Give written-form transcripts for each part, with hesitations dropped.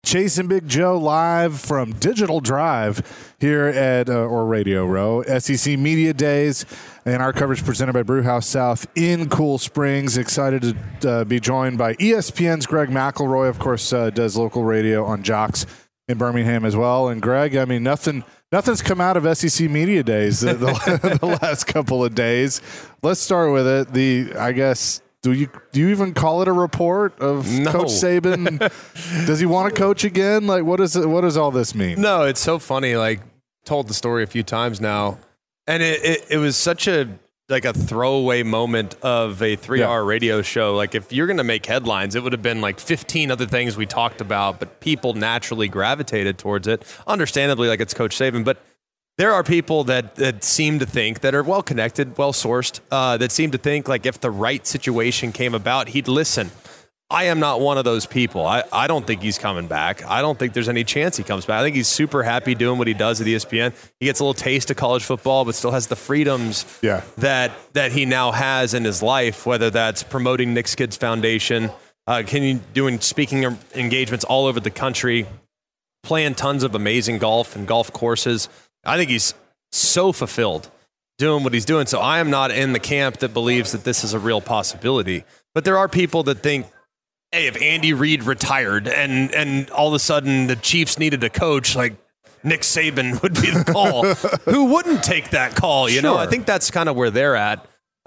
Chase and Big Joe live from Digital Drive here at or Radio Row, SEC Media Days, and our coverage presented by Brewhouse South in Cool Springs. Excited to be joined by ESPN's Greg McElroy, of course, does local radio on Jocks in Birmingham as well. And Greg, I mean, nothing's come out of SEC Media Days the last couple of days. Let's start with it. I guess. Do you even call it a report of Coach Saban? Does he want to coach again? Like, what does all this mean? No, it's so funny. Like, told the story a few times now, and it was such a throwaway moment of a 3-hour radio show. Like, if you're going to make headlines, it would have been like 15 other things we talked about, but people naturally gravitated towards it. Understandably, like it's Coach Saban, but there are people that seem to think, that are well-connected, well-sourced, that seem to think like if the right situation came about, he'd listen. I am not one of those people. I don't think he's coming back. I don't think there's any chance he comes back. I think he's super happy doing what he does at ESPN. He gets a little taste of college football, but still has the freedoms that he now has in his life, whether that's promoting Nick's Kids Foundation, doing speaking engagements all over the country, playing tons of amazing golf and golf courses. I think he's so fulfilled doing what he's doing. So I am not in the camp that believes that this is a real possibility. But there are people that think, hey, if Andy Reid retired and all of a sudden the Chiefs needed a coach, like Nick Saban would be the call. Who wouldn't take that call? You know, I think that's kind of where they're at.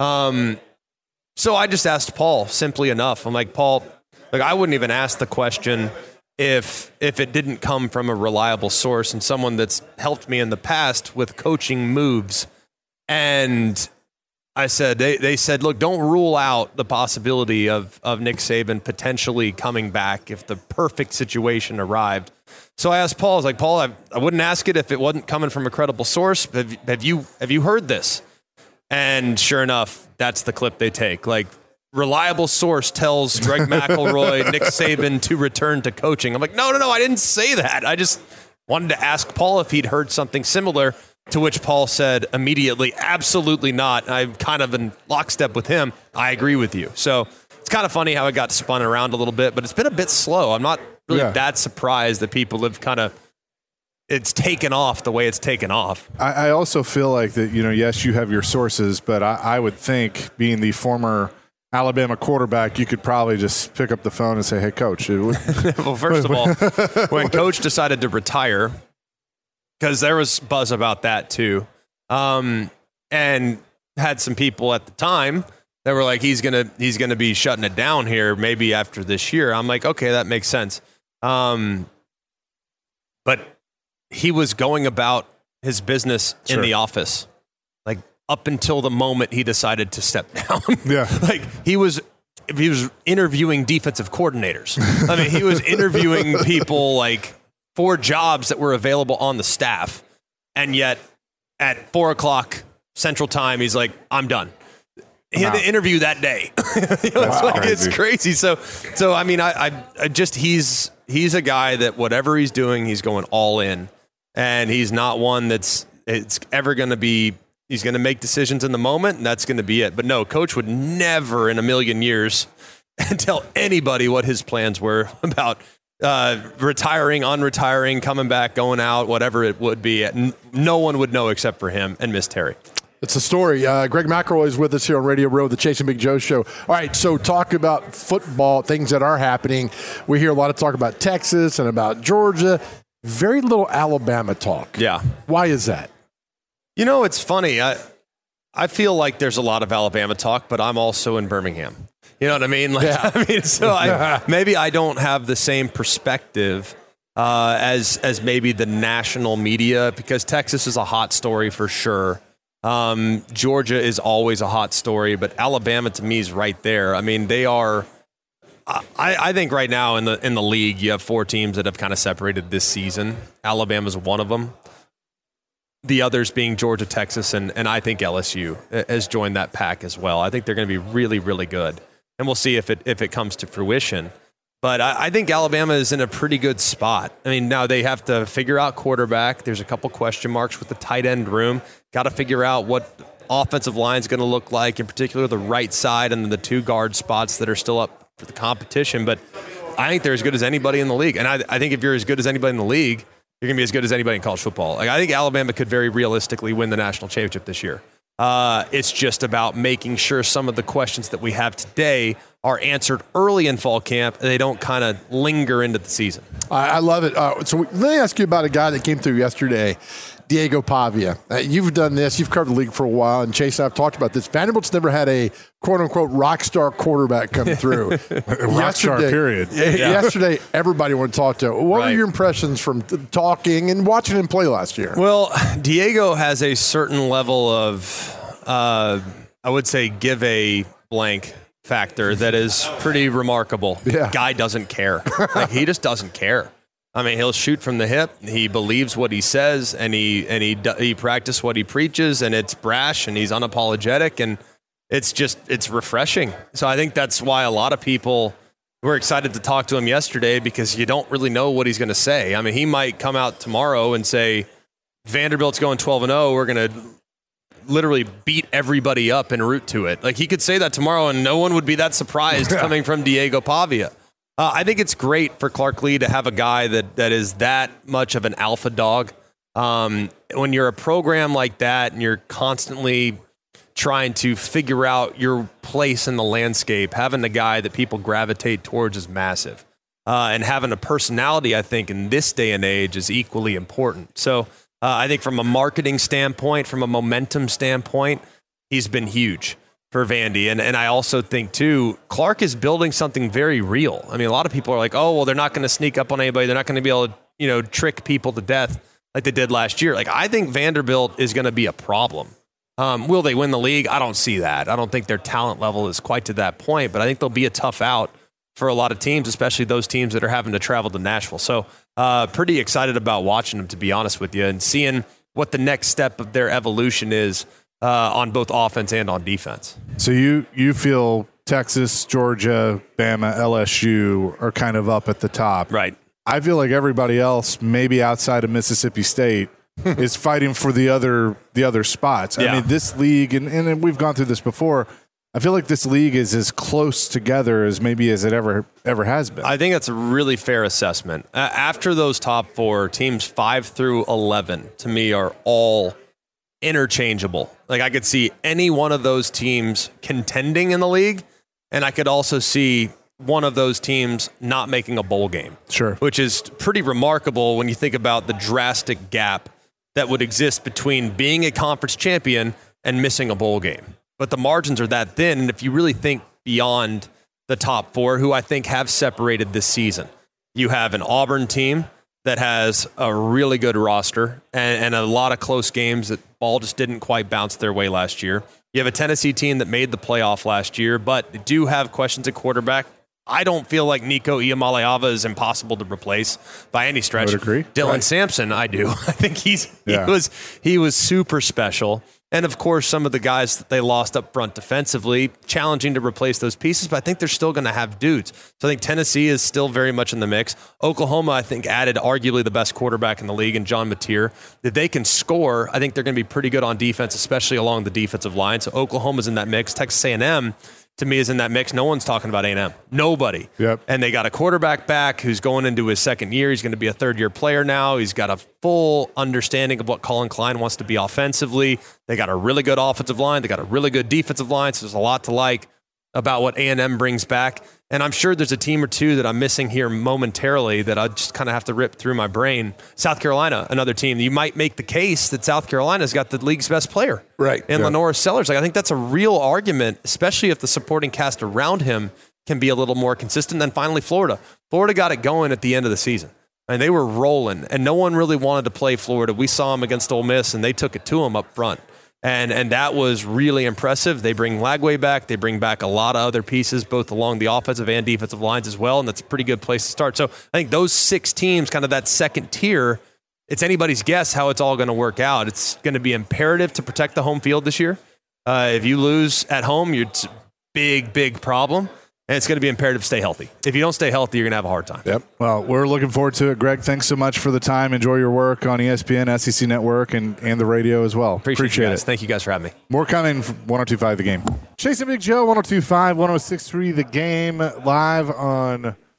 So I just asked Paul, simply enough. I'm like, Paul, like I wouldn't even ask the question if it didn't come from a reliable source and someone that's helped me in the past with coaching moves. And I said, they said, look, don't rule out the possibility of Nick Saban potentially coming back if the perfect situation arrived. So I asked Paul, I was like, Paul, I wouldn't ask it if it wasn't coming from a credible source. Have you heard this? And sure enough, that's the clip they take. Like, reliable source tells Greg McElroy, Nick Saban to return to coaching. I'm like, no, I didn't say that. I just wanted to ask Paul if he'd heard something similar, to which Paul said immediately, absolutely not. I'm kind of in lockstep with him. I agree with you. So it's kind of funny how it got spun around a little bit, but it's been a bit slow. I'm not really that surprised that people have it's taken off the way it's taken off. I also feel like that, yes, you have your sources, but I would think, being the former Alabama quarterback, you could probably just pick up the phone and say, hey, Coach. Well, first of all, when Coach decided to retire, because there was buzz about that too, and had some people at the time that were like, he's gonna be shutting it down here maybe after this year. I'm like, okay, that makes sense. But he was going about his business in the office, like, up until the moment he decided to step down. Like he was interviewing defensive coordinators. I mean, he was interviewing people like for jobs that were available on the staff. And yet at 4:00 Central Time, he's like, I'm done. He had to interview that day. It's crazy. So I mean, I just, he's a guy that whatever he's doing, he's going all in, and he's not one it's ever going to be. He's going to make decisions in the moment, and that's going to be it. But no, Coach would never in a million years tell anybody what his plans were about retiring, unretiring, coming back, going out, whatever it would be. No one would know except for him and Miss Terry. It's a story. Greg McElroy is with us here on Radio Row, the Chase and Big Joe show. All right, so talk about football, things that are happening. We hear a lot of talk about Texas and about Georgia. Very little Alabama talk. Yeah. Why is that? You know, it's funny. I feel like there's a lot of Alabama talk, but I'm also in Birmingham. You know what I mean? Like, yeah. I mean, so maybe I don't have the same perspective as maybe the national media, because Texas is a hot story for sure. Georgia is always a hot story, but Alabama to me is right there. I mean, they are. I think right now in the league, you have 4 teams that have kind of separated this season. Alabama's one of them. The others being Georgia, Texas, and I think LSU has joined that pack as well. I think they're going to be really, really good, and we'll see if it comes to fruition. But I think Alabama is in a pretty good spot. I mean, now they have to figure out quarterback. There's a couple question marks with the tight end room. Got to figure out what offensive line is going to look like, in particular the right side and the 2 guard spots that are still up for the competition. But I think they're as good as anybody in the league. And I think if you're as good as anybody in the league, you're going to be as good as anybody in college football. Like, I think Alabama could very realistically win the national championship this year. It's just about making sure some of the questions that we have today are answered early in fall camp and they don't kind of linger into the season. I love it. So let me ask you about a guy that came through yesterday, Diego Pavia. You've done this. You've covered the league for a while, and Chase and I have talked about this. Vanderbilt's never had a quote-unquote rock star quarterback come through. Rock star, period. Yesterday, everybody wanted to talk to him. What were your impressions from talking and watching him play last year? Well, Diego has a certain level of, I would say, give a blank factor that is pretty remarkable. Yeah. Guy doesn't care. Like, he just doesn't care. I mean, he'll shoot from the hip. He believes what he says, and he practices what he preaches, and it's brash, and he's unapologetic, and it's refreshing. So I think that's why a lot of people were excited to talk to him yesterday, because you don't really know what he's going to say. I mean, he might come out tomorrow and say, Vanderbilt's going 12-0. We're going to literally beat everybody up en route to it. Like, he could say that tomorrow, and no one would be that surprised coming from Diego Pavia. I think it's great for Clark Lea to have a guy that is that much of an alpha dog. When you're a program like that and you're constantly trying to figure out your place in the landscape, having a guy that people gravitate towards is massive. And having a personality, I think, in this day and age is equally important. So I think from a marketing standpoint, from a momentum standpoint, he's been huge for Vandy. And I also think, too, Clark is building something very real. I mean, a lot of people are like, oh, well, they're not going to sneak up on anybody. They're not going to be able to, trick people to death like they did last year. Like, I think Vanderbilt is going to be a problem. Will they win the league? I don't see that. I don't think their talent level is quite to that point, but I think they'll be a tough out for a lot of teams, especially those teams that are having to travel to Nashville. So pretty excited about watching them, to be honest with you, and seeing what the next step of their evolution is on both offense and on defense. So you feel Texas, Georgia, Bama, LSU are kind of up at the top. Right. I feel like everybody else, maybe outside of Mississippi State, is fighting for the other spots. Yeah. I mean, this league, and we've gone through this before, I feel like this league is as close together as maybe as it ever has been. I think that's a really fair assessment. After those top four, teams 5 through 11, to me, are all interchangeable. Like, I could see any one of those teams contending in the league, and I could also see one of those teams not making a bowl game. Sure. Which is pretty remarkable when you think about the drastic gap that would exist between being a conference champion and missing a bowl game. But the margins are that thin, and if you really think beyond the top four, who I think have separated this season, you have an Auburn team that has a really good roster and a lot of close games that ball just didn't quite bounce their way last year. You have a Tennessee team that made the playoff last year, but they do have questions at quarterback. I don't feel like Nico Iamaleava is impossible to replace by any stretch. I would agree. Dylan Sampson, I do. I think he was super special. And, of course, some of the guys that they lost up front defensively, challenging to replace those pieces, but I think they're still going to have dudes. So I think Tennessee is still very much in the mix. Oklahoma, I think, added arguably the best quarterback in the league in John Mateer. If they can score, I think they're going to be pretty good on defense, especially along the defensive line. So Oklahoma's in that mix. Texas A&M, to me, is in that mix. No one's talking about A&M. Nobody. Yep. And they got a quarterback back who's going into his second year. He's going to be a third-year player now. He's got a full understanding of what Colin Klein wants to be offensively. They got a really good offensive line. They got a really good defensive line. So there's a lot to like about what A&M brings back. And I'm sure there's a team or two that I'm missing here momentarily that I just kind of have to rip through my brain. South Carolina, another team. You might make the case that South Carolina's got the league's best player. Right. And Lenora Sellers. Like, I think that's a real argument, especially if the supporting cast around him can be a little more consistent. Then finally, Florida. Florida got it going at the end of the season. And they were rolling, and no one really wanted to play Florida. We saw them against Ole Miss, and they took it to them up front. And that was really impressive. They bring Lagway back. They bring back a lot of other pieces, both along the offensive and defensive lines as well, and that's a pretty good place to start. So I think those 6 teams, kind of that second tier, it's anybody's guess how it's all going to work out. It's going to be imperative to protect the home field this year. If you lose at home, it's a big problem. And it's going to be imperative to stay healthy. If you don't stay healthy, you're going to have a hard time. Yep. Well, we're looking forward to it. Greg, thanks so much for the time. Enjoy your work on ESPN, SEC Network, and the radio as well. Appreciate it. Thank you guys for having me. More coming from 102.5 The Game. Chase and Big Joe, 102.5, 106.3 The Game, live on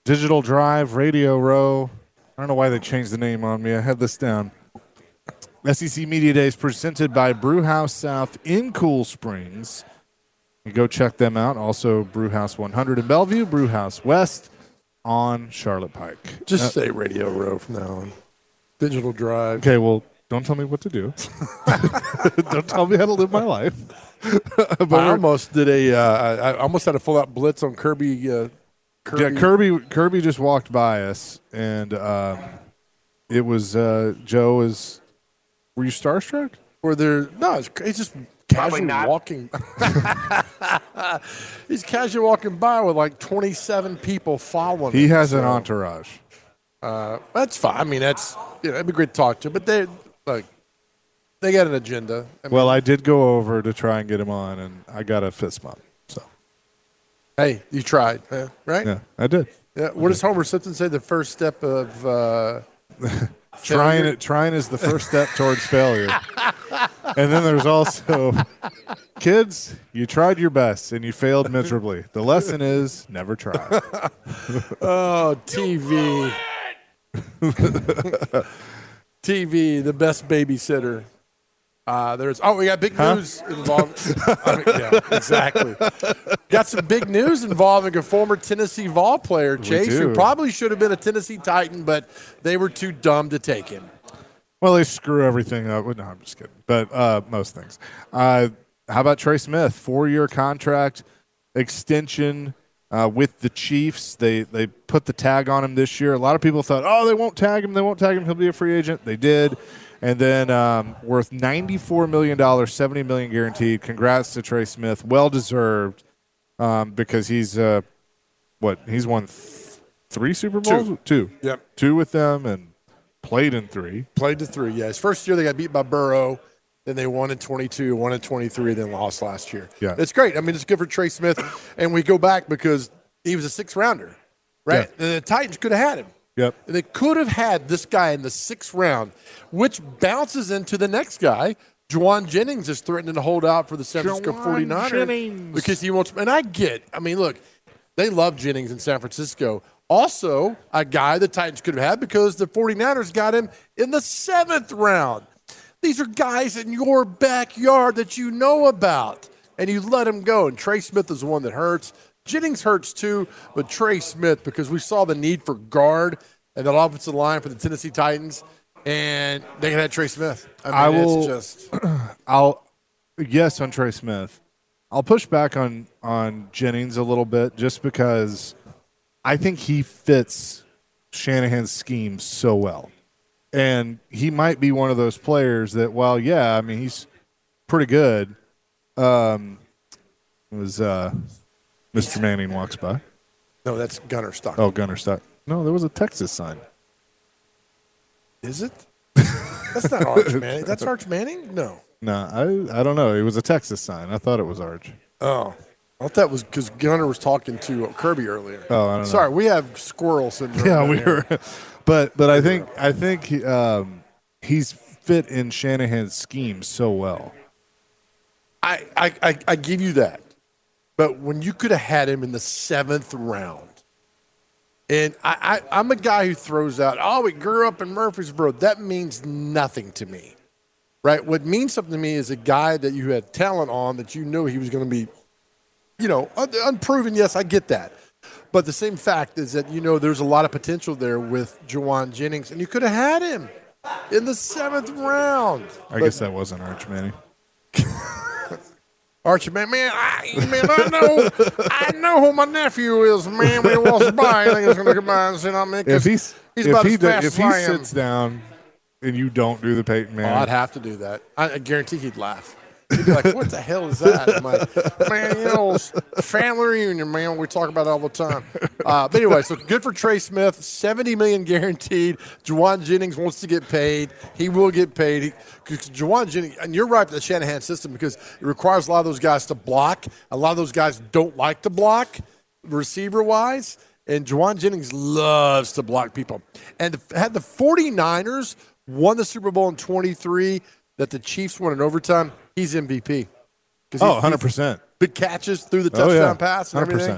Digital Drive, Radio Row. I don't know why they changed the name on me. I had this down. SEC Media Days presented by Brewhouse South in Cool Springs. You go check them out. Also, Brewhouse 100 in Bellevue, Brewhouse West on Charlotte Pike. Just say Radio Row from now on. Digital Drive. Okay, well, don't tell me what to do. Don't tell me how to live my life. But I almost did I almost had a full-out blitz on Kirby. Yeah, Kirby just walked by us, and it was Joe is. Were you starstruck? He's just casually walking. He's casually walking by with like 27 people following him. He has an entourage. That's fine. I mean, it'd be great to talk to, but they got an agenda. I did go over to try and get him on, and I got a fist bump. So, hey, you tried, right? Yeah, I did. Yeah. What does Homer Simpson say? The first step of trying is the first step towards failure. And then there's also, kids, you tried your best and you failed miserably. The lesson is never try. Oh, TV. TV, the best babysitter. We got big news involved. Yeah, exactly. Got some big news involving a former Tennessee Vol player, Chase, who probably should have been a Tennessee Titan, but they were too dumb to take him. Well, they screw everything up. No, I'm just kidding. But most things. How about Trey Smith? 4-year contract extension with the Chiefs. They put the tag on him this year. A lot of people thought, they won't tag him. He'll be a free agent. They did. And then worth $94 million, $70 million guaranteed. Congrats to Trey Smith. Well-deserved because he's won 3 Super Bowls? 2. Yep. 2 with them and played in 3. Played to 3, yeah. His first year they got beat by Burrow. Then they won in 22, won in 23, then lost last year. Yeah. It's great. I mean, it's good for Trey Smith. And we go back because he was a 6th-rounder, right? Yeah. And the Titans could have had him. Yep. They could have had this guy in the 6th round, which bounces into the next guy. Juwan Jennings is threatening to hold out for the San Francisco 49ers because he wants – and look, they love Jennings in San Francisco. Also, a guy the Titans could have had because the 49ers got him in the 7th round. These are guys in your backyard that you know about, and you let him go. And Trey Smith is the one that hurts. Jennings hurts too, but Trey Smith, because we saw the need for guard and that offensive line for the Tennessee Titans, and they can have Trey Smith. Yes, on Trey Smith. I'll push back on Jennings a little bit just because I think he fits Shanahan's scheme so well. And he might be one of those players that, he's pretty good. Mr. Manning walks by. No, that's Gunner Stock. Oh, Gunner Stock. No, there was a Texas sign. Is it? That's not Arch Manning. That's Arch Manning? No. No, I don't know. It was a Texas sign. I thought it was Arch. Oh. I thought that was because Gunner was talking to Kirby earlier. Oh, I don't know. Sorry, we have squirrel syndrome. Yeah, we were. But I think he's fit in Shanahan's scheme so well. I give you that. But when you could have had him in the 7th round, and I'm a guy who throws out, he grew up in Murfreesboro. That means nothing to me, right? What means something to me is a guy that you had talent on that you knew he was going to be, unproven. Yes, I get that. But the same fact is that, there's a lot of potential there with Juwan Jennings, and you could have had him in the 7th round. I guess that wasn't Arch Manning. Archie, man, I know who my nephew is, man. When he walks by, I think he's going to come by and say, if he sits down and you don't do the Peyton Manning. I'd have to do that. I guarantee he'd laugh. He'd be like, what the hell is that? I'm like, man, family reunion, man. We talk about it all the time. But anyway, so good for Trey Smith. $70 million guaranteed. Juwan Jennings wants to get paid. He will get paid. Because Juwan Jennings, and you're right, the Shanahan system, because it requires a lot of those guys to block. A lot of those guys don't like to block, receiver-wise. And Juwan Jennings loves to block people. And had the 49ers won the Super Bowl in 23 that the Chiefs won in overtime, he's MVP. 100%. Big catches through the touchdown pass and everything.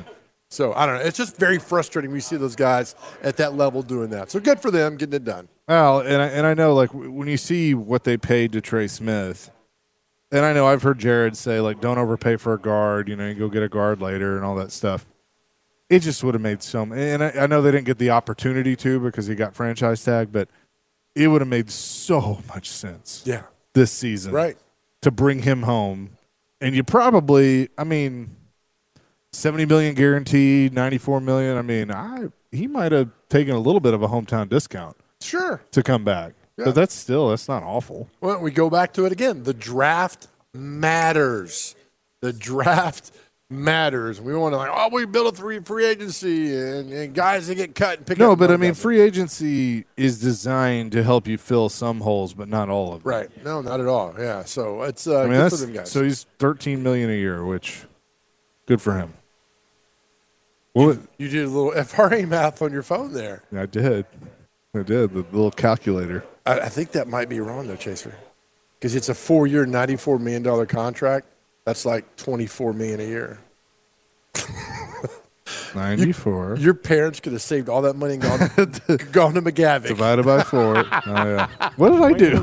So, I don't know. It's just very frustrating. We see those guys at that level doing that. So, good for them getting it done. Well, and I know, like, when you see what they paid to Trey Smith, and I know I've heard Jared say, like, don't overpay for a guard. You go get a guard later and all that stuff. It just would have made and I know they didn't get the opportunity to because he got franchise tag, but it would have made so much sense this season to bring him home. And you probably, $70 million guaranteed, $94 million. He might have taken a little bit of a hometown discount. Sure. To come back. Yeah. But that's not awful. Well, we go back to it again. The draft matters. The draft matters. We want to we build a free agency and guys that get cut and pick up. No, but free agency is designed to help you fill some holes, but not all of them. Right. No, not at all. Yeah. So it's good for them guys. So he's $13 million a year, which good for him. You did a little FRA math on your phone there. I did. The little calculator. I think that might be wrong, though, Chaser, because it's a 4-year, $94 million contract. That's like $24 million a year. 94. Your parents could have saved all that money and gone to McGavick. Divided by 4. Oh, yeah. What did I do?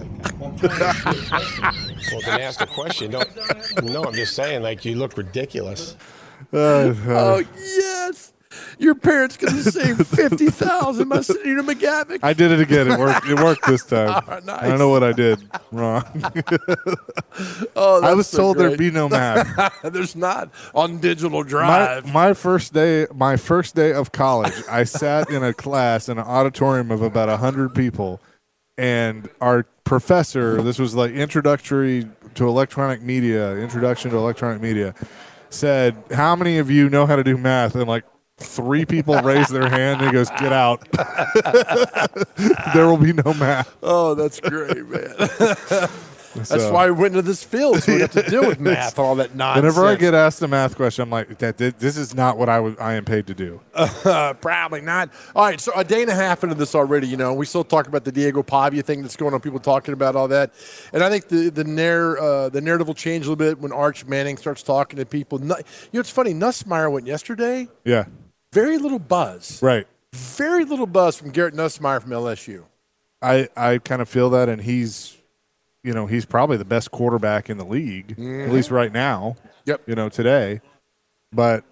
Well, then ask a question. No, I'm just saying, you look ridiculous. Oh, yes. Your parents could have saved $50,000 by sending you to McGavick. I did it again. It worked. It worked this time. Oh, nice. I don't know what I did wrong. I was told there'd be no math. There's not on Digital Drive. My first day of college, I sat in a class in an auditorium of about 100 people, and our professor, this was like introduction to electronic media, said, "How many of you know how to do math?" And 3 people raised their hand, and he goes, "Get out." There will be no math. Oh, that's great, man. That's why we went into this field, so we have to deal with math, all that nonsense. Whenever I get asked a math question, I'm like, this is not what I am paid to do. Probably not. All right, so a day and a half into this already, we still talk about the Diego Pavia thing that's going on, people talking about all that. And I think the narrative will change a little bit when Arch Manning starts talking to people. It's funny, Nussmeier went yesterday. Yeah. Very little buzz. Right. Very little buzz from Garrett Nussmeier from LSU. I kind of feel that, and he's probably the best quarterback in the league, at least right now. Yep. Today. But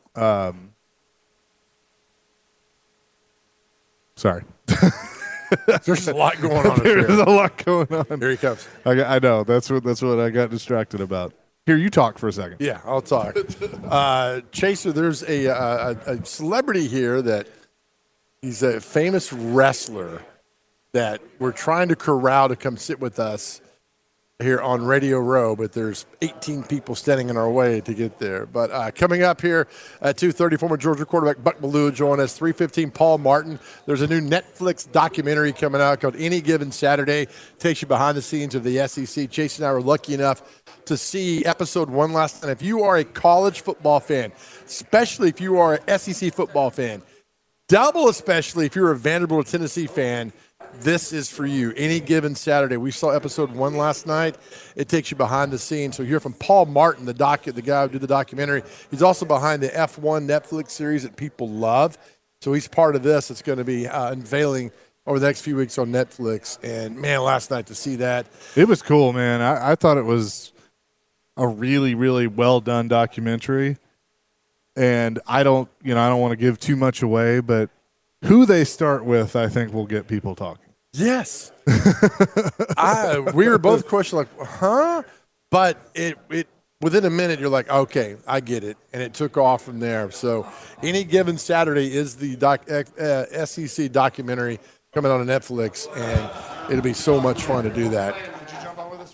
sorry. There's a lot going on. There's a lot going on. Here he comes. I know. That's what I got distracted about. Here, you talk for a second. Yeah, I'll talk. Chaser, there's a celebrity here that he's a famous wrestler that we're trying to corral to come sit with us here on Radio Row, but there's 18 people standing in our way to get there. But coming up here at 2:30, former Georgia quarterback Buck Belue join us. 3:15, Paul Martin. There's a new Netflix documentary coming out called Any Given Saturday. Takes you behind the scenes of the SEC. Chase and I were lucky enough to see episode 1 last night. If you are a college football fan, especially if you are an SEC football fan, double especially if you're a Vanderbilt or Tennessee fan, this is for you. Any Given Saturday. We saw episode 1 last night. It takes you behind the scenes. So you hear from Paul Martin, the guy who did the documentary. He's also behind the F1 Netflix series that people love. So he's part of this. It's going to be unveiling over the next few weeks on Netflix. And, man, last night to see that. It was cool, man. I thought it was a really, really well-done documentary. And I don't want to give too much away, but who they start with, I think, will get people talking. Yes. We were both questioning, huh? But it within a minute, you're like, okay, I get it. And it took off from there. So Any Given Saturday is the SEC documentary coming on Netflix, and it'll be so much fun to do that. Could you jump on with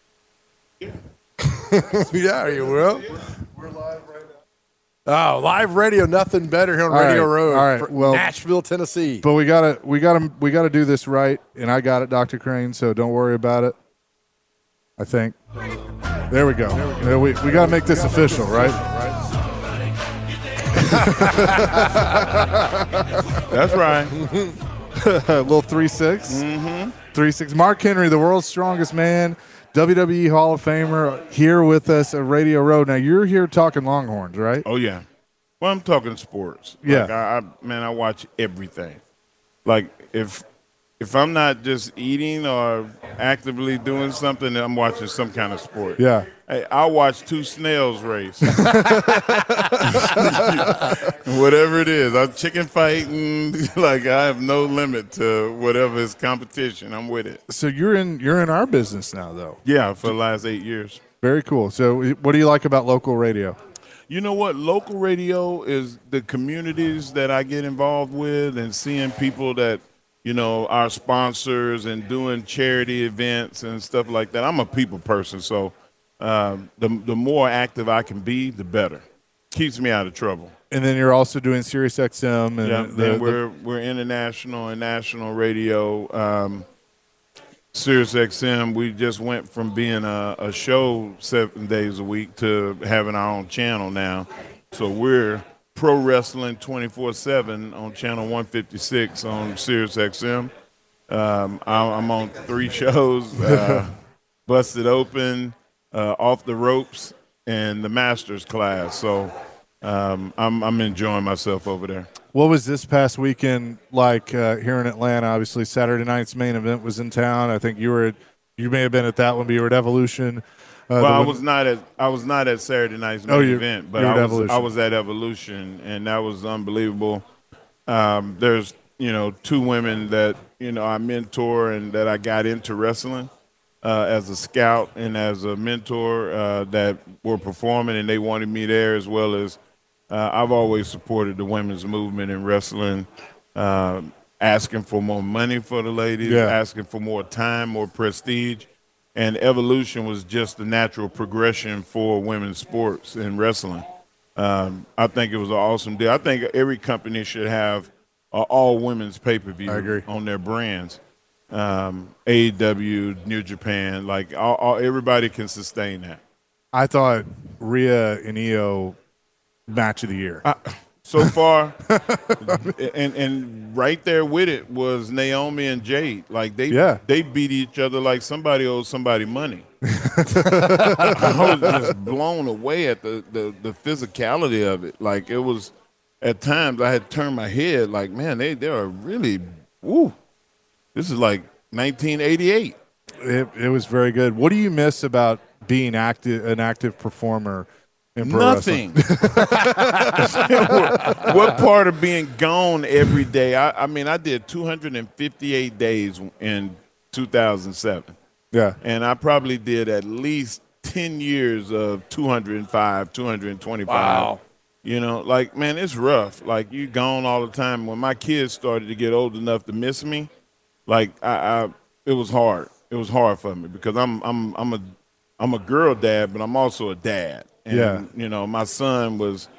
us? Yeah, you will. We're live right now. Oh, live radio, nothing better here on Radio Row. All right, well, Nashville, Tennessee. But we gotta do this right, and I got it, Dr. Crane. So don't worry about it. I think. There we go. We gotta make this official, right? That's right. A little 3-6. 3-6. Mark Henry, the world's strongest man, WWE Hall of Famer, here with us at Radio Row. Now, you're here talking Longhorns, right? Oh, yeah. Well, I'm talking sports. Yeah. Like I watch everything. Like if I'm not just eating or actively doing something, I'm watching some kind of sport. Yeah. Hey, I'll watch two snails race. Whatever it is. I'm chicken fighting. Like I have no limit to whatever is competition. I'm with it. So you're in our business now, though. Yeah, for the last 8 years. Very cool. So what do you like about local radio? You know what? Local radio is the communities that I get involved with and seeing people that, you know, are sponsors and doing charity events and stuff like that. I'm a people person, so the more active I can be, the better. Keeps me out of trouble. And then you're also doing Sirius XM. And then we're international and national radio. Sirius XM, we just went from being a show 7 days a week to having our own channel now. So we're pro wrestling 24/7 on channel 156 on Sirius XM. I'm on 3 shows, Busted Open, Off the Ropes, and the Masters class. So I'm enjoying myself over there. What was this past weekend like here in Atlanta? Obviously, Saturday night's main event was in town. I think you may have been at that one, but you were at Evolution. Well, I was not at Saturday night's main event, but I was at Evolution, and that was unbelievable. There's 2 women that I mentor and that I got into wrestling as a scout and as a mentor that were performing, and they wanted me there, as well as I've always supported the women's movement in wrestling, asking for more money for the ladies, asking for more time, more prestige. And Evolution was just the natural progression for women's sports in wrestling. I think it was an awesome deal. I think every company should have all women's pay-per-view on their brands. AEW, New Japan, like everybody can sustain that. I thought Rhea and Io match of the year. So far, and right there with it was Naomi and Jade. Like they beat each other like somebody owes somebody money. I was just blown away at the physicality of it. Like it was, at times I had turned my head like, man, they are really, woo. This is like 1988. It was very good. What do you miss about being an active performer? Nothing. What part of being gone every day? I mean, I did 258 days in 2007. Yeah. And I probably did at least 10 years of 205, 225. Wow. Like, man, it's rough. Like, you gone all the time. When my kids started to get old enough to miss me, like, it was hard. It was hard for me because I'm a girl dad, but I'm also a dad. And, my son was,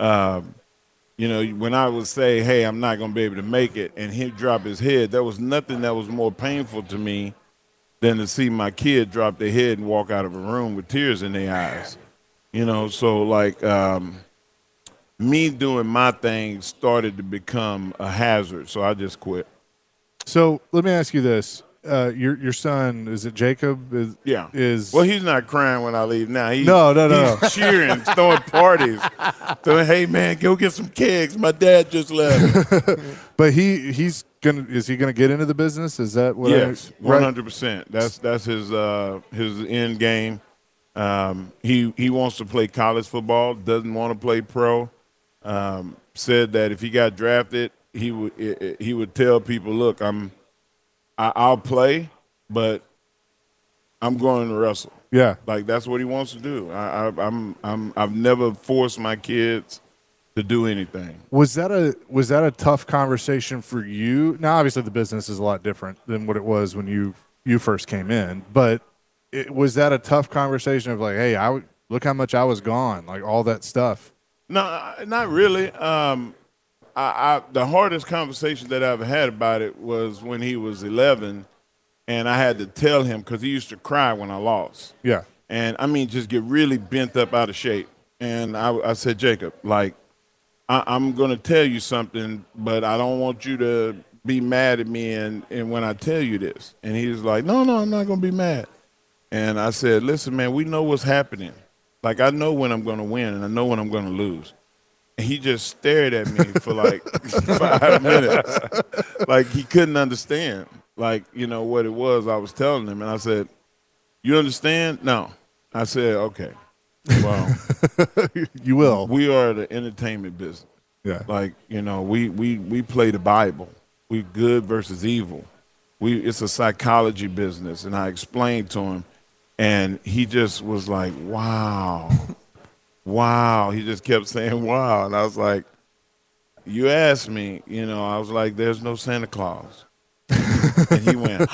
when I would say, hey, I'm not going to be able to make it, and he'd drop his head, there was nothing that was more painful to me than to see my kid drop their head and walk out of a room with tears in their eyes. So, like, me doing my thing started to become a hazard, so I just quit. So let me ask you this. Your son, is it Jacob? Well, he's not crying when I leave now. No. He's cheering, throwing parties. So, hey, man, go get some kegs. My dad just left. But is he gonna get into the business? Is that what? Yes, 100%. That's his end game. He wants to play college football. Doesn't want to play pro. Said that if he got drafted, he would tell people, look, I'll play, but I'm going to wrestle. Yeah, like that's what he wants to do. I've never forced my kids to do anything. Was that a tough conversation for you? Now, obviously, the business is a lot different than what it was when you first came in. But was that a tough conversation of like, hey, look how much I was gone, like all that stuff? No, not really. The hardest conversation that I've had about it was when he was 11, and I had to tell him because he used to cry when I lost. Yeah. And, I mean, just get really bent up out of shape. And I said, Jacob, like, I'm going to tell you something, but I don't want you to be mad at me and when I tell you this. And he was like, no, I'm not going to be mad. And I said, listen, man, we know what's happening. Like, I know when I'm going to win, and I know when I'm going to lose. he just stared at me for like 5 minutes. Like he couldn't understand, like, what it was I was telling him. And I said, "You understand?" "No." I said, "Okay. Well, you will. We are the entertainment business. Yeah. Like, we play the Bible. We good versus evil. It's a psychology business." And I explained to him, and he just was like, "Wow." Wow. He just kept saying, "Wow." And I was like, "You asked me," I was like, "There's no Santa Claus." And he went,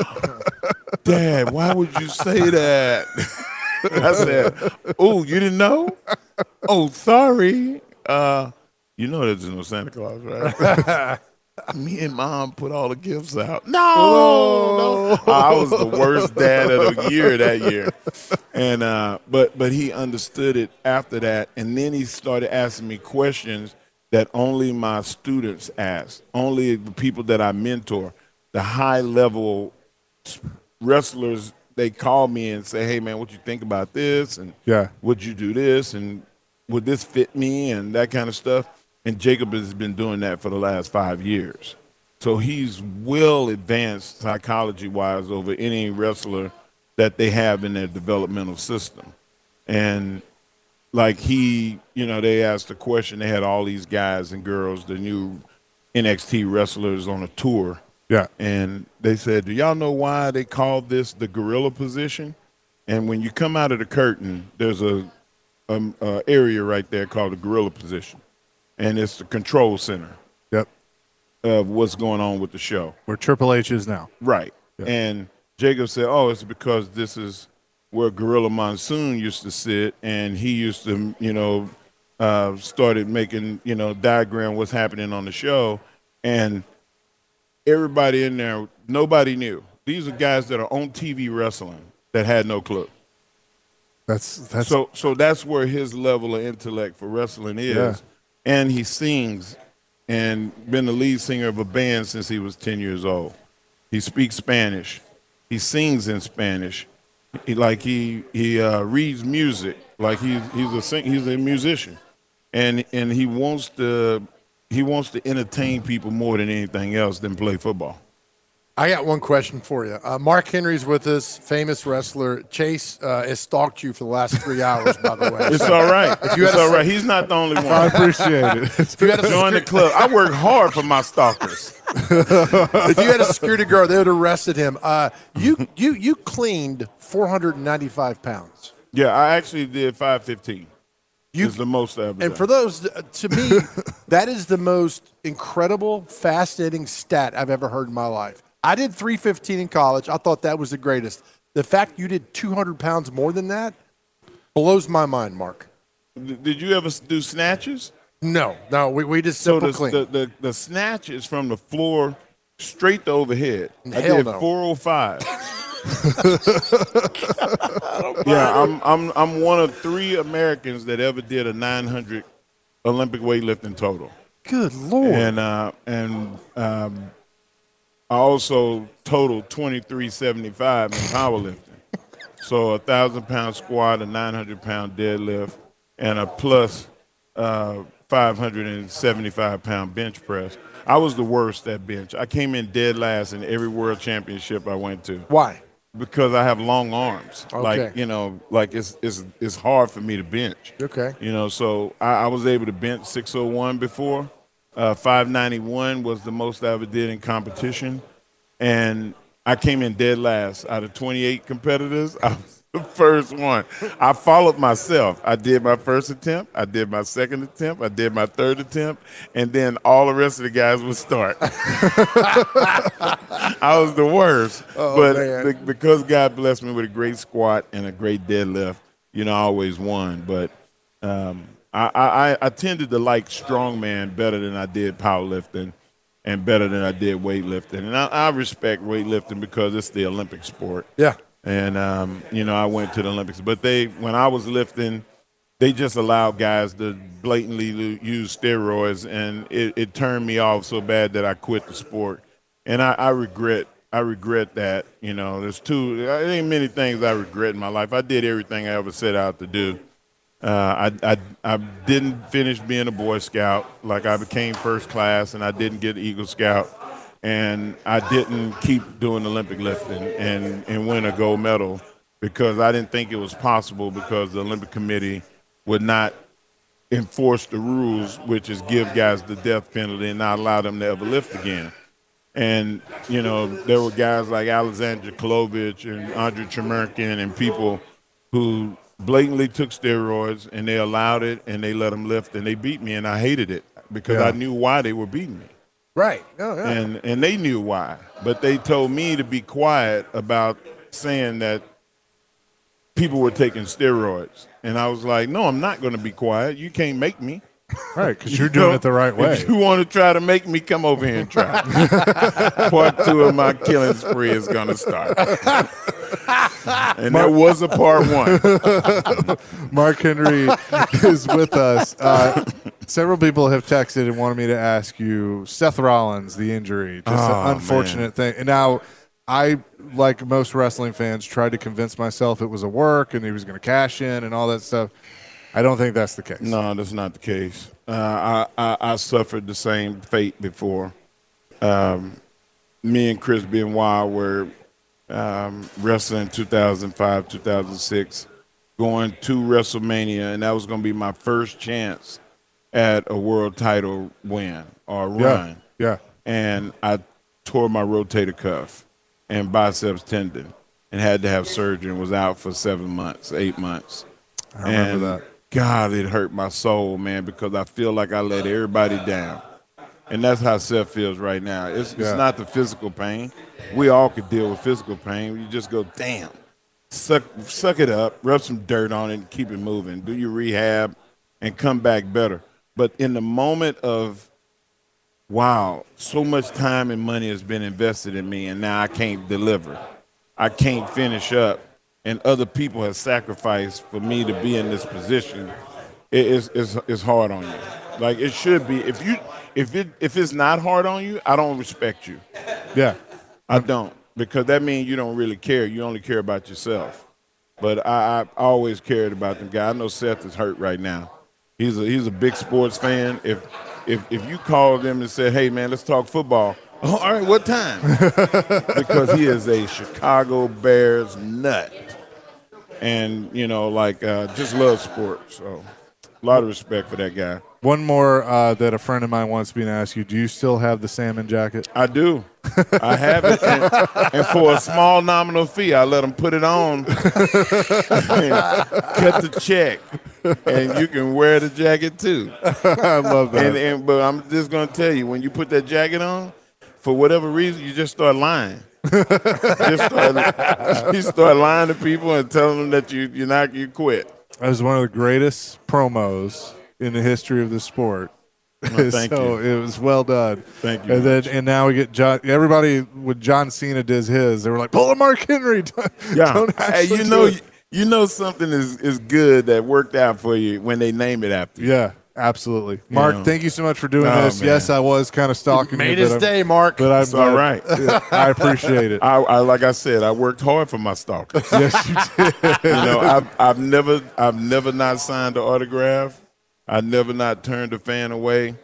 "Dad, why would you say that?" I said, "Oh, you didn't know? Oh, sorry. There's no Santa Claus, right?" Me and Mom put all the gifts out. No. I was the worst dad of the year that year. And but he understood it after that, and then he started asking me questions that only my students ask, only the people that I mentor, the high-level wrestlers. They call me and say, "Hey, man, what you think about this? And would you do this? And would this fit me?" And that kind of stuff. And Jacob has been doing that for the last 5 years. So he's well advanced psychology-wise over any wrestler that they have in their developmental system. And like they asked a question. They had all these guys and girls, the new NXT wrestlers, on a tour. Yeah. And they said, "Do y'all know why they call this the gorilla position?" And when you come out of the curtain, there's a area right there called the gorilla position. And it's the control center. Yep. Of what's going on with the show. Where Triple H is now. Right. Yep. And Jacob said, "Oh, it's because this is where Gorilla Monsoon used to sit, and he used to, started making, diagram what's happening on the show." And everybody in there, nobody knew. These are guys that are on TV wrestling that had no clue. So that's where his level of intellect for wrestling is. Yeah. And he sings and been the lead singer of a band since he was 10 years old. He speaks Spanish. He sings in Spanish. He reads music. Like he's a musician. And he wants to entertain people more than anything else than play football. I got one question for you. Mark Henry's with us, famous wrestler. Chase has stalked you for the last 3 hours, by the way. It's all right. It's all right. He's not the only one. I appreciate it. If you had join the club. I work hard for my stalkers. If you had a security guard, they would have arrested him. You cleaned 495 pounds. Yeah, I actually did 515. It's the most I ever done. And for those, to me, that is the most incredible, fascinating stat I've ever heard in my life. I did 315 in college. I thought that was the greatest. The fact you did 200 pounds more than that blows my mind, Mark. Did you ever do snatches? No, we just simple clean. The snatch is from the floor straight to overhead. Hell I did no. 405. Yeah, I'm one of 3 Americans that ever did a 900 Olympic weightlifting total. Good Lord. And I also totaled 2375 in powerlifting. So 1,000-pound squat, a 900-pound deadlift, and a plus 575-pound bench press. I was the worst at bench. I came in dead last in every world championship I went to. Why? Because I have long arms. Okay. It's hard for me to bench. Okay. So I was able to bench 601 before. 591 was the most I ever did in competition. And I came in dead last. Out of 28 competitors, I was the first one. I followed myself. I did my first attempt. I did my second attempt. I did my third attempt. And then all the rest of the guys would start. I was the worst. But because God blessed me with a great squat and a great deadlift, I always won. But I tended to like strongman better than I did powerlifting and better than I did weightlifting. And I respect weightlifting because it's the Olympic sport. Yeah. And, I went to the Olympics. But when I was lifting, they just allowed guys to blatantly use steroids, and it turned me off so bad that I quit the sport. And I regret that. There ain't many things I regret in my life. I did everything I ever set out to do. I didn't finish being a Boy Scout. Like, I became first class, and I didn't get Eagle Scout, and I didn't keep doing Olympic lifting and win a gold medal because I didn't think it was possible because the Olympic Committee would not enforce the rules, which is give guys the death penalty and not allow them to ever lift again. And, you know, there were guys like Alexander Kolovich and Andre Tremerkin and people who blatantly took steroids, and they allowed it, and they let them lift, and they beat me, and I hated it because I knew why they were beating me. Right. Oh, yeah. And they knew why. But they told me to be quiet about saying that people were taking steroids. And I was like, no, I'm not going to be quiet. You can't make me. Right, because you're doing it the right way. If you want to try to make me, come over here and try. Part 2 of my killing spree is going to start. And there was a part 1. Mark Henry is with us. Several people have texted and wanted me to ask you, Seth Rollins, the injury, just an unfortunate thing. And now I, like most wrestling fans, tried to convince myself it was a work and he was going to cash in and all that stuff. I don't think that's the case. No, that's not the case. I suffered the same fate before. Me and Chris Benoit were wrestling in 2005, 2006, going to WrestleMania, and that was going to be my first chance at a world title win or run. Yeah. And I tore my rotator cuff and biceps tendon and had to have surgery and was out for 7 months, 8 months. I remember that. God, it hurt my soul, man, because I feel like I let everybody down. And that's how Seth feels right now. It's not the physical pain. We all could deal with physical pain. You just go, damn, suck it up, rub some dirt on it, and keep it moving. Do your rehab and come back better. But in the moment of, wow, so much time and money has been invested in me, and now I can't deliver. I can't finish up. And other people have sacrificed for me to be in this position, it's hard on you. Like it should be. If it's not hard on you, I don't respect you. Yeah. I don't, because that means you don't really care. You only care about yourself. But I always cared about them guys. I know Seth is hurt right now. He's a big sports fan. If you called him and said, hey man, let's talk football. Oh, all right, what time? Because he is a Chicago Bears nut. And, you know, just loves sports. So a lot of respect for that guy. One more that a friend of mine wants me to ask you. Do you still have the salmon jacket? I do. I have it. And for a small nominal fee, I let them put it on and cut the check. And you can wear the jacket, too. I love that. But I'm just going to tell you, when you put that jacket on, for whatever reason, you just start lying. You start lying to people and telling them that you quit. That was one of the greatest promos in the history of the sport. Well, thank you. It was well done. Thank you. And now we get John. Everybody when John Cena does his, they were like, "Pull a Mark Henry." Don't you know something is good that worked out for you when they name it after you. Yeah. Absolutely. Mark, thank you so much for doing this. Man. Yes, I was kind of stalking you. Made you. his day, Mark. But it's all right. I appreciate it. Like I said, I worked hard for my stalkers. Yes, you did. You know, I've never not signed an autograph. I never not turned a fan away.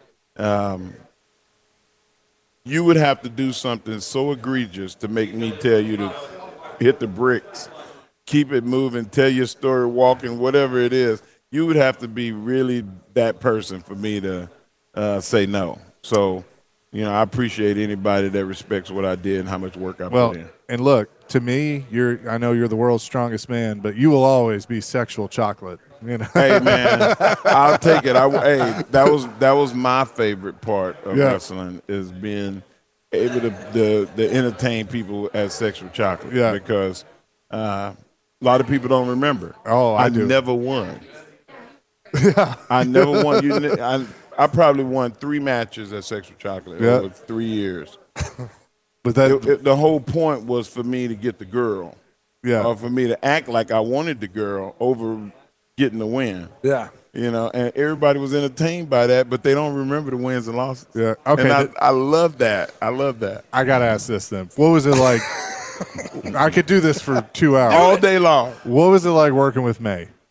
You would have to do something so egregious to make me tell you to hit the bricks, keep it moving, tell your story, walking, whatever it is. You would have to be really that person for me to say no. So, you know, I appreciate anybody that respects what I did and how much work I put in. And look, to me, I know you're the world's strongest man, but you will always be sexual chocolate. You know? Hey man, I'll take it. That was my favorite part of wrestling, is being able to entertain people as sexual chocolate. Yeah. Because a lot of people don't remember. Oh, I do. Never won. Yeah. I never won. I probably won 3 matches at Sexual Chocolate over 3 years. But the whole point was for me to get the girl. Yeah. Or for me to act like I wanted the girl over getting the win. Yeah. You know, and everybody was entertained by that, but they don't remember the wins and losses. Yeah. Okay. And I love that. I love that. I got to ask this then. What was it like? I could do this for 2 hours. All day long. What was it like working with May?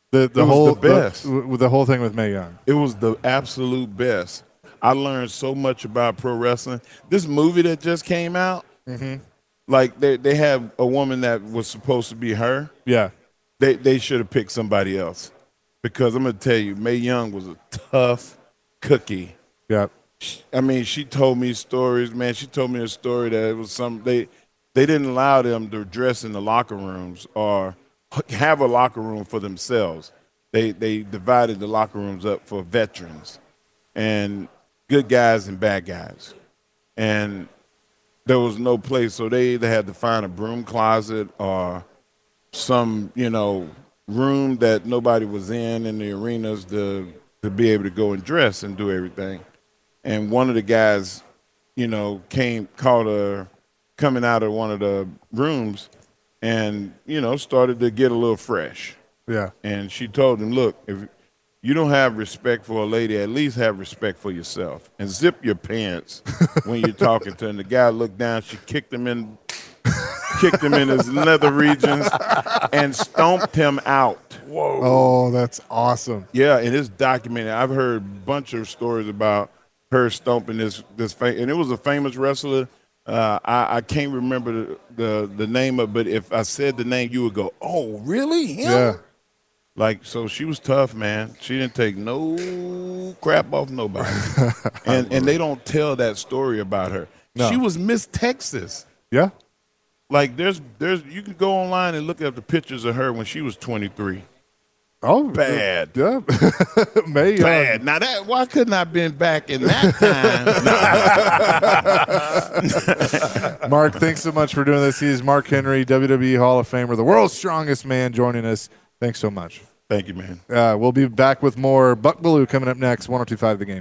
The whole best. The whole thing with Mae Young. It was the absolute best. I learned so much about pro wrestling. This movie that just came out, like they have a woman that was supposed to be her. Yeah. They should have picked somebody else, because I'm going to tell you, Mae Young was a tough cookie. Yeah. I mean, she told me stories, man. She told me a story that it was they didn't allow them to dress in the locker rooms or have a locker room for themselves. They divided the locker rooms up for veterans and good guys and bad guys. And there was no place, so they either had to find a broom closet or some, room that nobody was in the arenas to be able to go and dress and do everything. And one of the guys, caught her coming out of one of the rooms and, started to get a little fresh. Yeah. And she told him, look, if you don't have respect for a lady, at least have respect for yourself. And zip your pants when you're talking to him. The guy looked down. She kicked him in his nether regions and stomped him out. Whoa. Oh, that's awesome. Yeah, and it's documented. I've heard a bunch of stories about her stomping this and it was a famous wrestler. I can't remember the name of it, but if I said the name, you would go, oh, really? Him? Yeah. Like, so she was tough, man. She didn't take no crap off nobody. and they don't tell that story about her. No. She was Miss Texas. Yeah. Like, there's you can go online and look at the pictures of her when she was 23. Oh, bad. Yeah. Bad. Now why couldn't I have been back in that time? Mark, thanks so much for doing this. He's Mark Henry, WWE Hall of Famer, the world's strongest man, joining us. Thanks so much. Thank you, man. We'll be back with more Buck Belue coming up next, 102.5 The Game.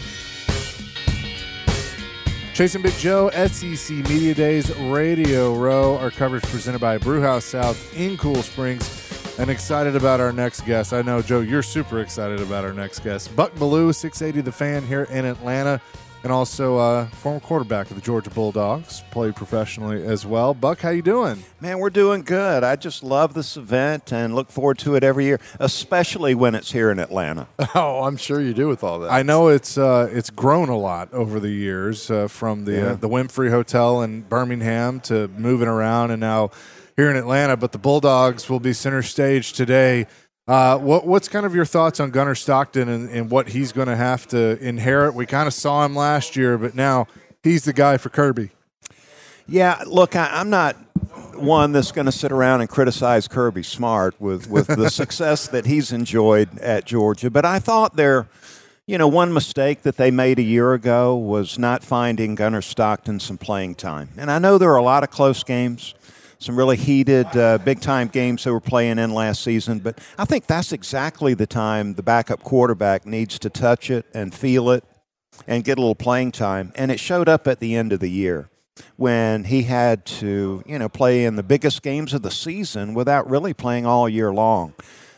Chasing Big Joe, SEC Media Days, Radio Row. Our coverage presented by Brewhouse South in Cool Springs. And excited about our next guest. I know, Joe, you're super excited about our next guest. Buck Belue, 680 The Fan here in Atlanta, and also former quarterback of the Georgia Bulldogs, played professionally as well. Buck, how you doing? Man, we're doing good. I just love this event and look forward to it every year, especially when it's here in Atlanta. Oh, I'm sure you do with all that. I know it's grown a lot over the years, from the Winfrey Hotel in Birmingham to moving around, and now here in Atlanta, but the Bulldogs will be center stage today. What's kind of your thoughts on Gunnar Stockton and what he's going to have to inherit? We kind of saw him last year, but now he's the guy for Kirby. Yeah, look, I'm not one that's going to sit around and criticize Kirby Smart with the success that he's enjoyed at Georgia, but I thought one mistake that they made a year ago was not finding Gunnar Stockton some playing time. And I know there are a lot of close games, some really heated, big-time games they were playing in last season. But I think that's exactly the time the backup quarterback needs to touch it and feel it and get a little playing time. And it showed up at the end of the year when he had to, play in the biggest games of the season without really playing all year long.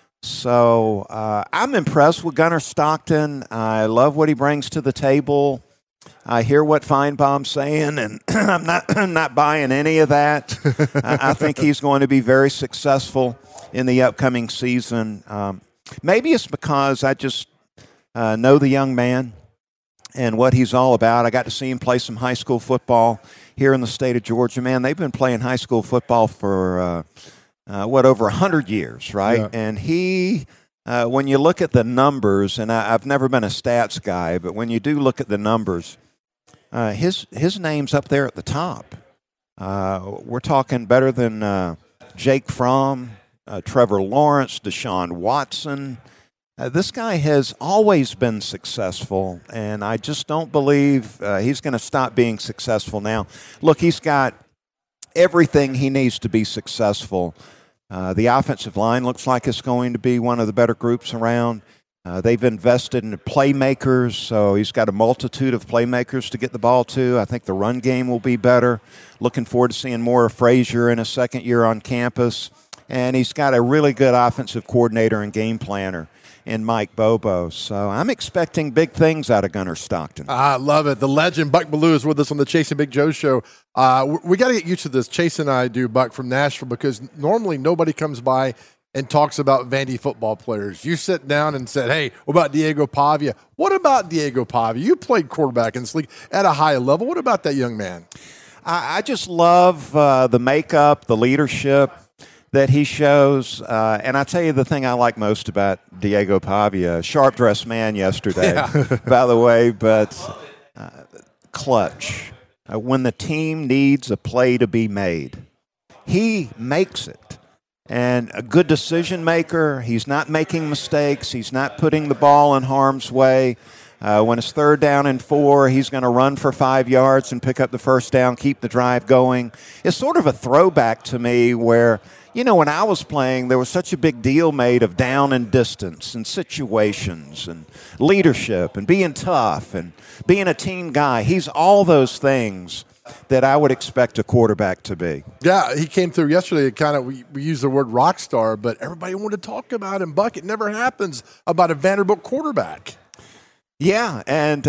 So I'm impressed with Gunnar Stockton. I love what he brings to the table. I hear what Feinbaum's saying, and I'm not buying any of that. I think he's going to be very successful in the upcoming season. Maybe it's because I just know the young man and what he's all about. I got to see him play some high school football here in the state of Georgia. Man, they've been playing high school football for, over 100 years, right? Yeah. And he... when you look at the numbers, and I've never been a stats guy, but when you do look at the numbers, his name's up there at the top. We're talking better than Jake Fromm, Trevor Lawrence, Deshaun Watson. This guy has always been successful, and I just don't believe he's going to stop being successful now. Look, he's got everything he needs to be successful. The offensive line looks like it's going to be one of the better groups around. They've invested in playmakers, so he's got a multitude of playmakers to get the ball to. I think the run game will be better. Looking forward to seeing more of Frazier in his second year on campus. And he's got a really good offensive coordinator and game planner in Mike Bobo. So I'm expecting big things out of Gunnar Stockton. I love it. The legend Buck Belue is with us on the Chasing Big Joe show. We got to get used to this. Chase and I do, Buck, from Nashville, because normally nobody comes by and talks about Vandy football players. You sit down and said, hey, what about Diego Pavia? What about Diego Pavia? You played quarterback in this league at a high level. What about that young man? I just love the makeup, the leadership that he shows. And I tell you the thing I like most about Diego Pavia, sharp-dressed man yesterday, by the way, but clutch. When the team needs a play to be made, he makes it. And a good decision maker. He's not making mistakes. He's not putting the ball in harm's way. When it's 3rd down and 4, he's going to run for 5 yards and pick up the first down, keep the drive going. It's sort of a throwback to me where, when I was playing, there was such a big deal made of down and distance and situations and leadership and being tough and being a team guy. He's all those things that I would expect a quarterback to be. Yeah, he came through yesterday. We used the word rock star, but everybody wanted to talk about him. Buck, it never happens about a Vanderbilt quarterback. Yeah, and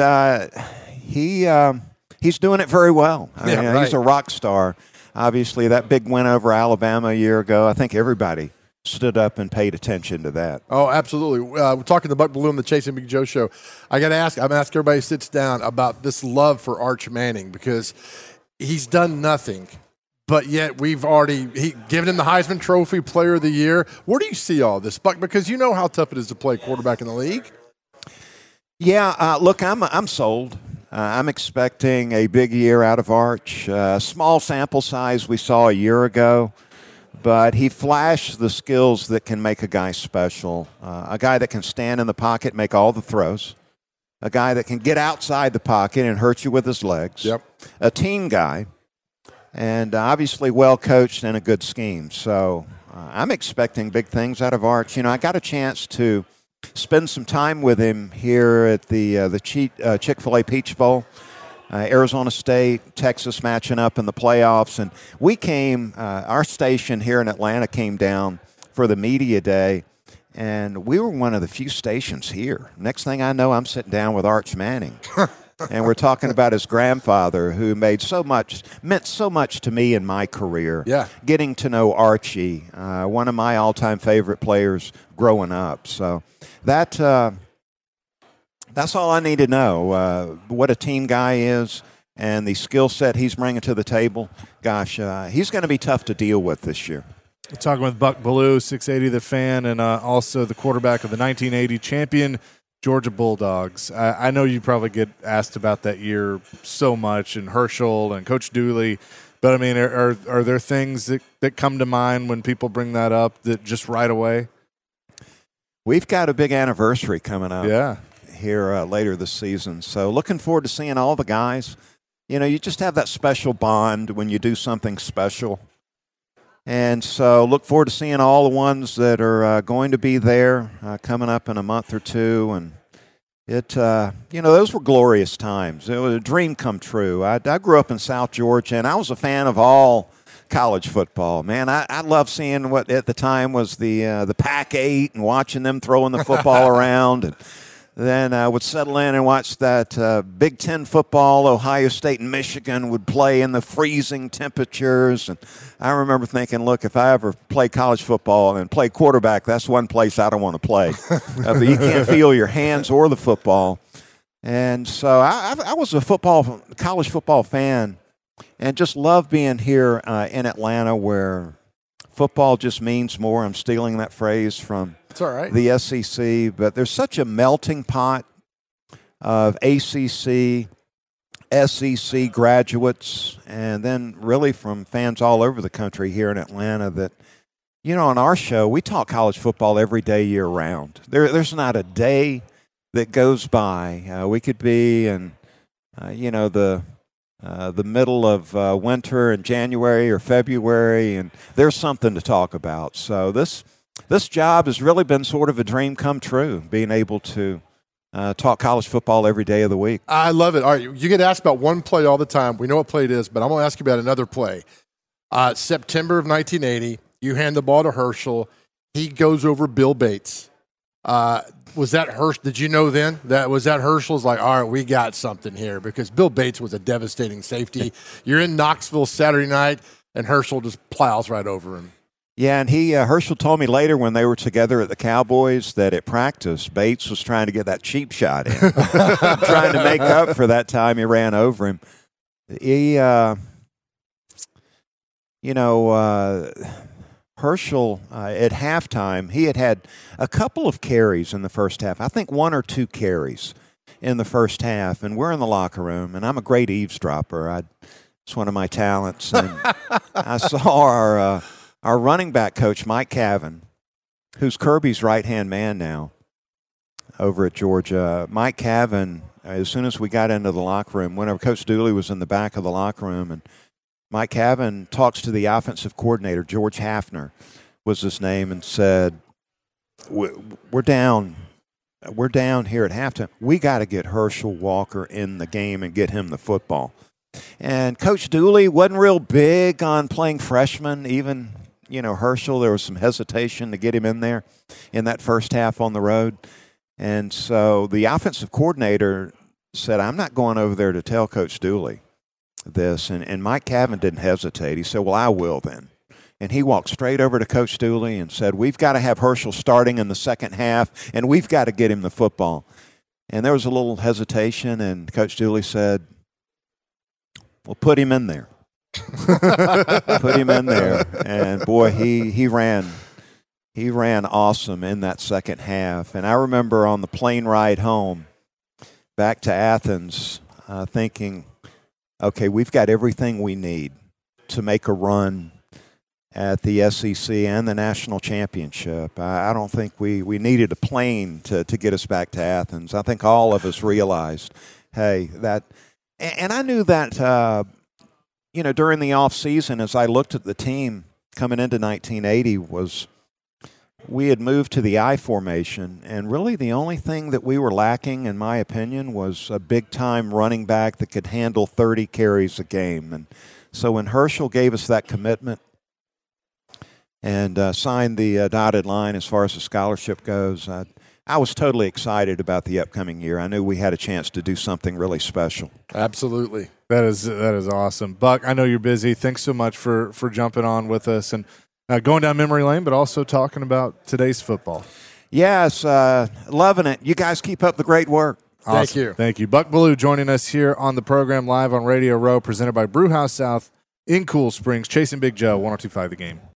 he's doing it very well. He's a rock star. Obviously, that big win over Alabama a year ago, I think everybody stood up and paid attention to that. Oh, absolutely. We're talking to Buck Belue on the Chasing Big Joe show. I'm going to ask everybody who sits down about this love for Arch Manning because he's done nothing, but yet we've already given him the Heisman Trophy Player of the Year. Where do you see all this, Buck? Because you know how tough it is to play quarterback in the league. Yeah, look, I'm sold. I'm expecting a big year out of Arch. Small sample size we saw a year ago, but he flashed the skills that can make a guy special. A guy that can stand in the pocket, make all the throws. A guy that can get outside the pocket and hurt you with his legs. Yep. A team guy, and obviously well coached and a good scheme. So I'm expecting big things out of Arch. I got a chance to spend some time with him here at the Chick-fil-A Peach Bowl. Arizona State, Texas matching up in the playoffs. And we came, our station here in Atlanta came down for the media day, and we were one of the few stations here. Next thing I know, I'm sitting down with Arch Manning. And we're talking about his grandfather who meant so much to me in my career. Yeah. Getting to know Archie, one of my all-time favorite players growing up. So that's all I need to know, what a team guy is and the skill set he's bringing to the table. Gosh, he's going to be tough to deal with this year. We're talking with Buck Belue, 680 The Fan, and also the quarterback of the 1980 champion Georgia Bulldogs. I know you probably get asked about that year so much, and Herschel and Coach Dooley, but I mean, are there things that come to mind when people bring that up that just right away? We've got a big anniversary coming up. Yeah. Here later this season. So looking forward to seeing all the guys. You just have that special bond when you do something special. And so look forward to seeing all the ones that are going to be there coming up in a month or two. And those were glorious times. It was a dream come true. I grew up in South Georgia, and I was a fan of all college football. Man, I love seeing what at the time was the Pac-8 and watching them throwing the football around. And then I would settle in and watch that Big Ten football. Ohio State and Michigan would play in the freezing temperatures. And I remember thinking, look, if I ever play college football and play quarterback, that's one place I don't want to play. But you can't feel your hands or the football. And so I was a college football fan and just love being here in Atlanta where football just means more. I'm stealing that phrase from it's all right. The SEC, but there's such a melting pot of ACC, SEC graduates, and then really from fans all over the country here in Atlanta that, on our show, we talk college football every day year round. There's not a day that goes by. We could be in, the middle of winter in January or February, and there's something to talk about. So this job has really been sort of a dream come true, being able to talk college football every day of the week. I love it. All right, you get asked about one play all the time. We know what play it is, but I'm going to ask you about another play. September of 1980, you hand the ball to Herschel. He goes over Bill Bates. Was that Herschel? Did you know then that Herschel's like, all right, we got something here because Bill Bates was a devastating safety. You're in Knoxville Saturday night, and Herschel just plows right over him. Yeah, and Herschel told me later when they were together at the Cowboys that at practice, Bates was trying to get that cheap shot in, trying to make up for that time he ran over him. He, Herschel, at halftime, he had a couple of carries in the first half. I think 1 or 2 carries in the first half, and we're in the locker room, and I'm a great eavesdropper. It's one of my talents. And I saw our running back coach, Mike Cavan, who's Kirby's right-hand man now over at Georgia. Mike Cavan, as soon as we got into the locker room, whenever Coach Dooley was in the back of the locker room, and Mike Cavan talks to the offensive coordinator, George Hafner was his name, and said, we're down here at halftime. We got to get Herschel Walker in the game and get him the football. And Coach Dooley wasn't real big on playing freshmen. Even, Herschel, there was some hesitation to get him in there in that first half on the road. And so the offensive coordinator said, I'm not going over there to tell Coach Dooley this. And Mike Cavan didn't hesitate. He said, well, I will then. And he walked straight over to Coach Dooley and said, we've got to have Herschel starting in the second half, and we've got to get him the football. And there was a little hesitation, and Coach Dooley said, well, put him in there. Put him in there. And, boy, he ran awesome in that second half. And I remember on the plane ride home back to Athens thinking, okay, we've got everything we need to make a run at the SEC and the national championship. I don't think we needed a plane to get us back to Athens. I think all of us realized, hey, that – and I knew that, during the off season as I looked at the team coming into 1980 was we had moved to the I formation, and really the only thing that we were lacking, in my opinion, was a big-time running back that could handle 30 carries a game. And so when Herschel gave us that commitment and signed the dotted line as far as the scholarship goes, I was totally excited about the upcoming year. I knew we had a chance to do something really special. Absolutely. That is awesome. Buck, I know you're busy. Thanks so much for jumping on with us and going down memory lane, but also talking about today's football. Yes, loving it. You guys keep up the great work. Awesome. Thank you. Buck Belue joining us here on the program live on Radio Row, presented by Brewhouse South in Cool Springs. Chasing Big Joe, 102.5 The Game.